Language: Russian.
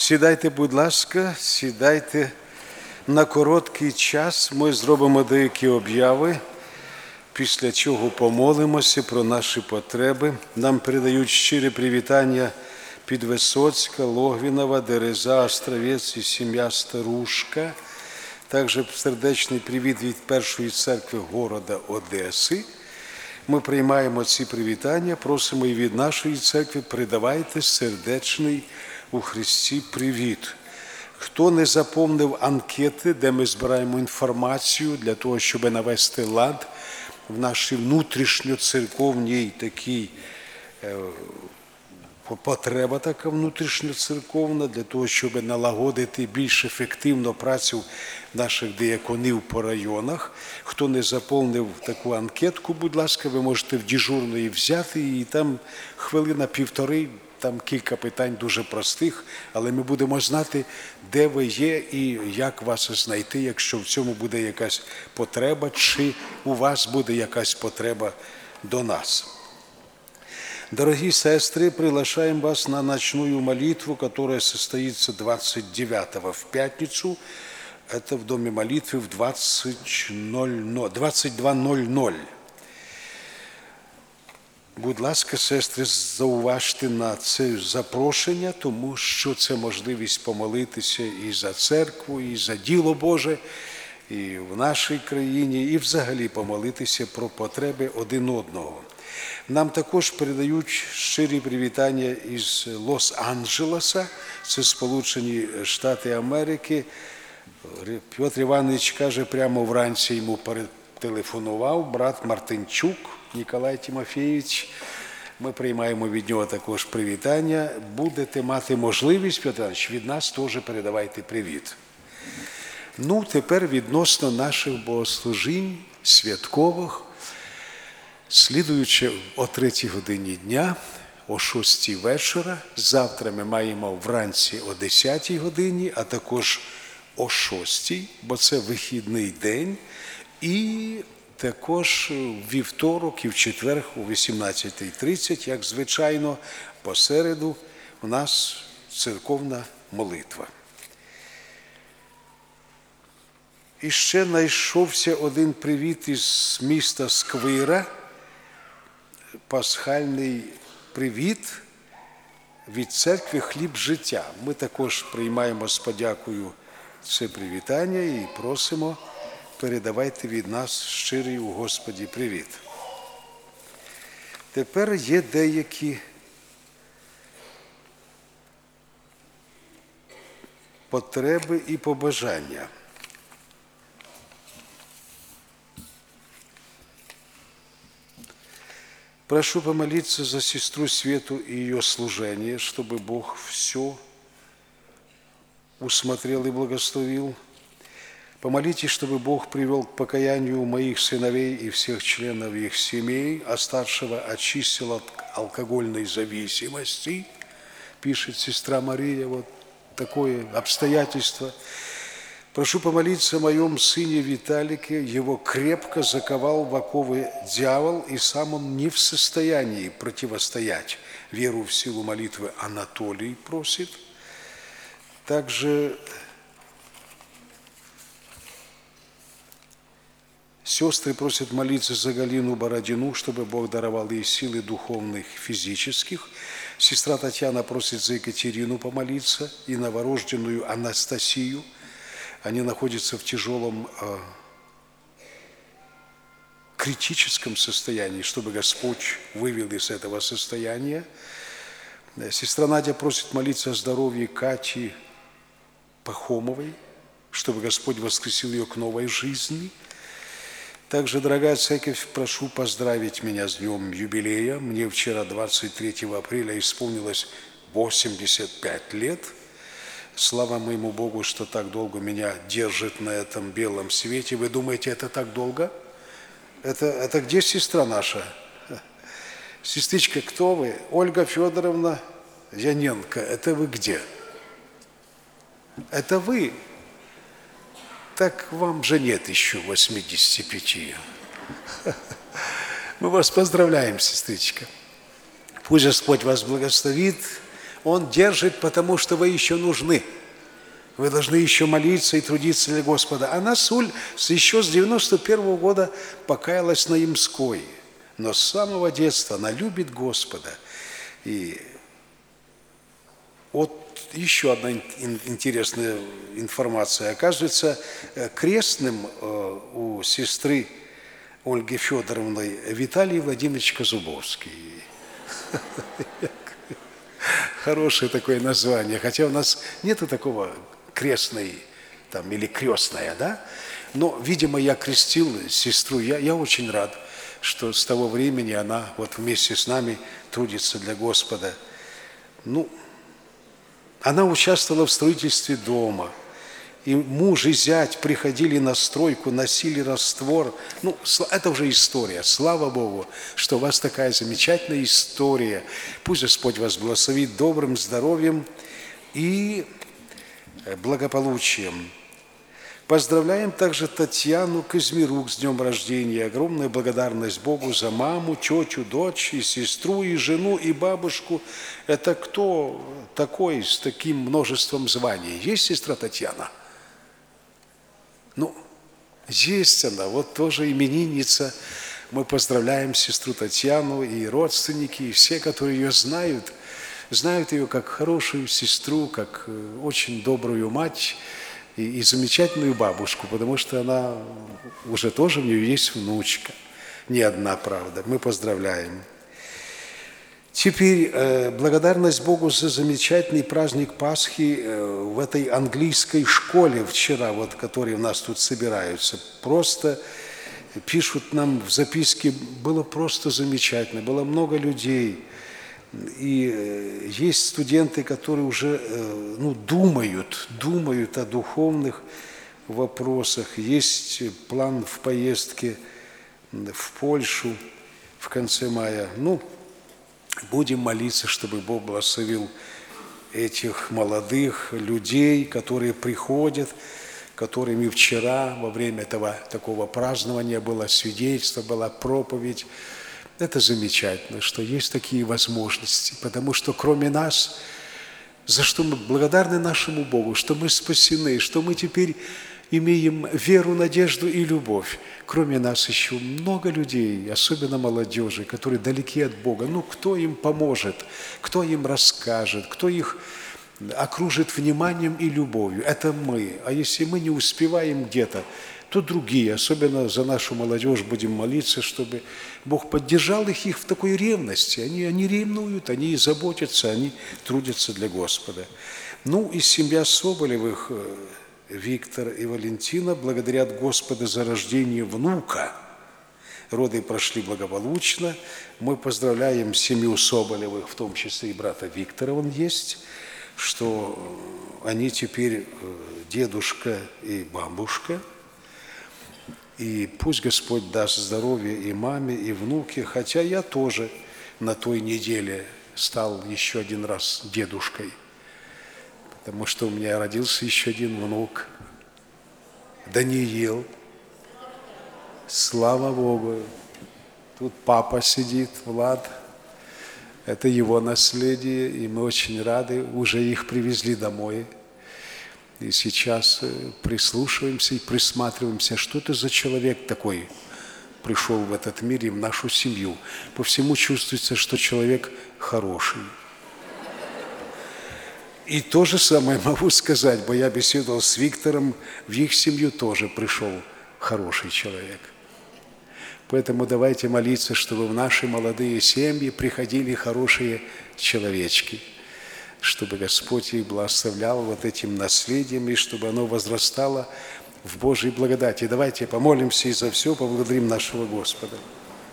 Сідайте, будь ласка, сідайте на короткий час. Ми зробимо деякі обяви, після чого помолимося про наші потреби. Нам передають щирі привітання Підвисоцька, Логвінова, Дереза, Островець і сім'я Старушка. Також сердечний привіт від Першої церкви города Одеси. Ми приймаємо ці привітання, просимо і від нашої церкви передавайте сердечний у Христі привіт. Хто не заповнив анкети, де ми збираємо інформацію для того, щоб навести лад в нашій внутрішньоцерковній такій потреба така внутрішньоцерковна, для того, щоб налагодити більш ефективно працю наших дияконів по районах. Хто не заповнив таку анкетку, будь ласка, ви можете в дежурної взяти, і там хвилина-півтори, там кілька питань дуже простих, але ми будемо знати, де ви є і як вас знайти, якщо в цьому буде якась потреба, чи у вас буде якась потреба до нас. Дорогие сестры, приглашаем вас на ночную молитву, которая состоится 29-го в пятницу. Это в Доме молитвы в 22:00. Будь ласка, сестри, зауважте на це запрошення, тому що це можливість помолитися і за церкву, і за діло Боже, і в нашій країні, і взагалі помолитися про потреби один одного. Нам також передають щирі привітання із Лос-Анджелеса, це Сполучені Штати Америки. Петр Іванович каже, прямо вранці йому перетелефонував брат Мартинчук Ніколай Тимофійович. Ми приймаємо від нього також привітання. Будете мати можливість, Петр Іванович, від нас теж передавайте привіт. Ну, тепер відносно наших богослужінь святкових. Слідуючи о 3 годині дня, о 6 вечора, завтра ми маємо вранці о 10 годині, а також о 6, бо це вихідний день, і також в вівторок і в четвер о 18:30, як звичайно, посереду у нас церковна молитва. І ще знайшовся один привіт із міста Сквира, пасхальний привіт від церкви «Хліб життя». Ми також приймаємо з подякою це привітання і просимо, передавайте від нас щирий у Господі привіт. Тепер є деякі потреби і побажання. Прошу помолиться за сестру Свету и ее служение, чтобы Бог все усмотрел и благословил. Помолитесь, чтобы Бог привел к покаянию моих сыновей и всех членов их семей, а старшего очистил от алкогольной зависимости, пишет сестра Мария, вот такое обстоятельство. Прошу помолиться о моем сыне Виталике, его крепко заковал в оковы дьявол, и сам он не в состоянии противостоять. Веру в силу молитвы Анатолий просит. Также сестры просят молиться за Галину Бородину, чтобы Бог даровал ей силы духовных, физических. Сестра Татьяна просит за Екатерину помолиться и новорожденную Анастасию. Они находятся в тяжелом критическом состоянии, чтобы Господь вывел из этого состояния. Сестра Надя просит молиться о здоровье Кати Пахомовой, чтобы Господь воскресил ее к новой жизни. Также, дорогая церковь, прошу поздравить меня с днем юбилея. Мне вчера, 23 апреля, исполнилось 85 лет. Слава моему Богу, что так долго меня держит на этом белом свете. Вы думаете, это так долго? Это где сестра наша? Сестричка, кто вы? Ольга Федоровна Яненко. Это вы где? Это вы? Так вам же нет еще 85. Мы вас поздравляем, сестричка. Пусть Господь вас благословит. Он держит, потому что вы еще нужны. Вы должны еще молиться и трудиться для Господа. Она еще с 91 года покаялась на Ямской. Но с самого детства она любит Господа. И вот еще одна интересная информация. Оказывается, крестным у сестры Ольги Федоровны Виталий Владимирович Казубовский. Хорошее такое название. Хотя у нас нету такого крестной там, или крестная, да? Но, видимо, я крестил сестру. Я очень рад, что с того времени она вот вместе с нами трудится для Господа. Ну, она участвовала в строительстве дома. И муж и зять приходили на стройку, носили раствор. Ну, это уже история. Слава Богу, что у вас такая замечательная история. Пусть Господь вас благословит добрым здоровьем и благополучием. Поздравляем также Татьяну Казмирук с днем рождения. Огромная благодарность Богу за маму, тетю, дочь, и сестру, и жену, и бабушку. Это кто такой с таким множеством званий? Есть сестра Татьяна? Ну, есть она, вот тоже именинница. Мы поздравляем сестру Татьяну и родственники, и все, которые ее знают ее как хорошую сестру, как очень добрую мать и замечательную бабушку, потому что она уже тоже, у нее есть внучка. Не одна, правда. Мы поздравляем. Теперь благодарность Богу за замечательный праздник Пасхи в этой английской школе вчера, вот, которые у нас тут собираются. Просто пишут нам в записке, было просто замечательно, было много людей. И есть студенты, которые уже думают о духовных вопросах. Есть план в поездке в Польшу в конце мая. Будем молиться, чтобы Бог благословил этих молодых людей, которые приходят, которыми вчера во время этого такого празднования было свидетельство, была проповедь. Это замечательно, что есть такие возможности, потому что кроме нас, за что мы благодарны нашему Богу, что мы спасены, что мы теперь имеем веру, надежду и любовь. Кроме нас еще много людей, особенно молодежи, которые далеки от Бога. Кто им поможет, кто им расскажет, кто их окружит вниманием и любовью? Это мы. А если мы не успеваем где-то, то другие, особенно за нашу молодежь, будем молиться, чтобы Бог поддержал их в такой ревности. Они ревнуют, они заботятся, они трудятся для Господа. И семья Соболевых, Виктор и Валентина, благодарят Господа за рождение внука. Роды прошли благополучно. Мы поздравляем семью Соболевых, в том числе и брата Виктора, он есть, что они теперь дедушка и бабушка. И пусть Господь даст здоровье и маме, и внуке, хотя я тоже на той неделе стал еще один раз дедушкой, потому что у меня родился еще один внук, Даниил. Слава Богу! Тут папа сидит, Влад. Это его наследие, и мы очень рады, уже их привезли домой. И сейчас прислушиваемся и присматриваемся, что это за человек такой пришел в этот мир и в нашу семью. По всему чувствуется, что человек хороший. И то же самое могу сказать, бо я беседовал с Виктором, в их семью тоже пришел хороший человек. Поэтому давайте молиться, чтобы в наши молодые семьи приходили хорошие человечки, чтобы Господь их благословлял вот этим наследием, и чтобы оно возрастало в Божьей благодати. Давайте помолимся и за все поблагодарим нашего Господа.